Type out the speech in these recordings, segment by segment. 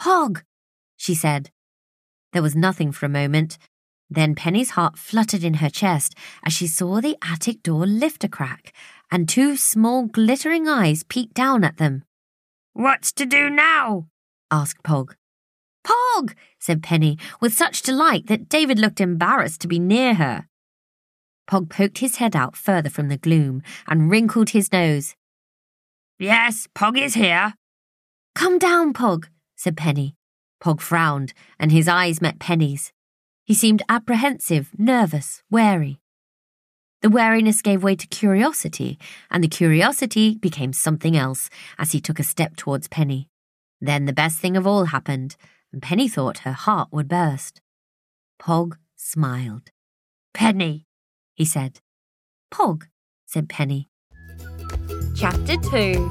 "Pog," she said. There was nothing for a moment. Then Penny's heart fluttered in her chest as she saw the attic door lift a crack and two small glittering eyes peek down at them. "What's to do now?" asked Pog. "Pog," said Penny, with such delight that David looked embarrassed to be near her. Pog poked his head out further from the gloom and wrinkled his nose. "Yes, Pog is here." "Come down, Pog," said Penny. Pog frowned, and his eyes met Penny's. He seemed apprehensive, nervous, wary. The wariness gave way to curiosity, and the curiosity became something else as he took a step towards Penny. Then the best thing of all happened, and Penny thought her heart would burst. Pog smiled. "Penny," he said. "Pog," said Penny. Chapter 2.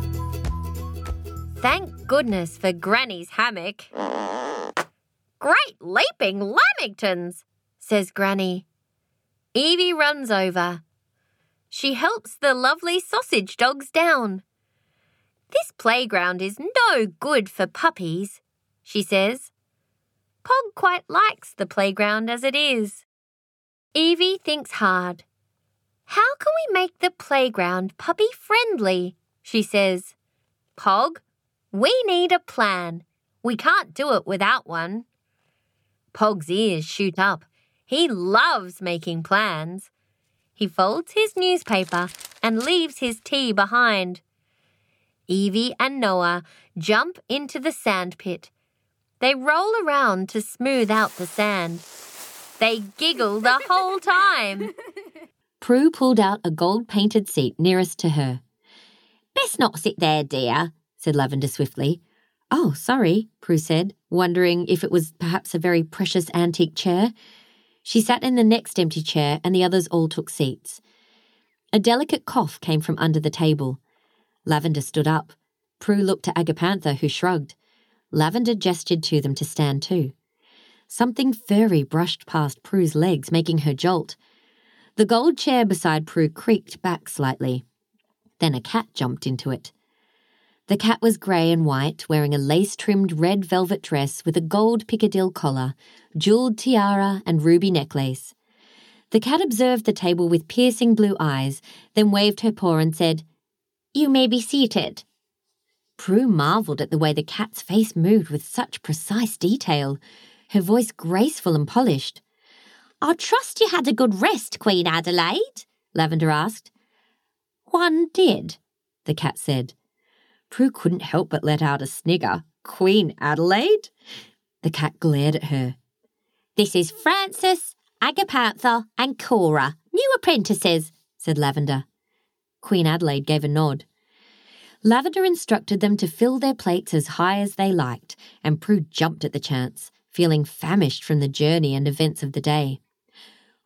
Thank goodness for Granny's hammock. "Great leaping Lamingtons," says Granny. Evie runs over. She helps the lovely sausage dogs down. "This playground is no good for puppies," she says. Pog quite likes the playground as it is. Evie thinks hard. "How can we make the playground puppy-friendly?" she says. "Pog, we need a plan. We can't do it without one." Pog's ears shoot up. He loves making plans. He folds his newspaper and leaves his tea behind. Evie and Noah jump into the sand pit. They roll around to smooth out the sand. They giggle the whole time. Prue pulled out a gold-painted seat nearest to her. "Best not sit there, dear," said Lavender swiftly. "Oh, sorry," Prue said, wondering if it was perhaps a very precious antique chair. She sat in the next empty chair and the others all took seats. A delicate cough came from under the table. Lavender stood up. Prue looked to Agapantha, who shrugged. Lavender gestured to them to stand too. Something furry brushed past Prue's legs, making her jolt. The gold chair beside Prue creaked back slightly. Then a cat jumped into it. The cat was grey and white, wearing a lace-trimmed red velvet dress with a gold Piccadilly collar, jewelled tiara and ruby necklace. The cat observed the table with piercing blue eyes, then waved her paw and said, "You may be seated." Prue marvelled at the way the cat's face moved with such precise detail, her voice graceful and polished. "I trust you had a good rest, Queen Adelaide?" Lavender asked. "One did," the cat said. Prue couldn't help but let out a snigger. "Queen Adelaide?" The cat glared at her. "This is Francis, Agapantha and Cora, new apprentices," said Lavender. Queen Adelaide gave a nod. Lavender instructed them to fill their plates as high as they liked, and Prue jumped at the chance, feeling famished from the journey and events of the day.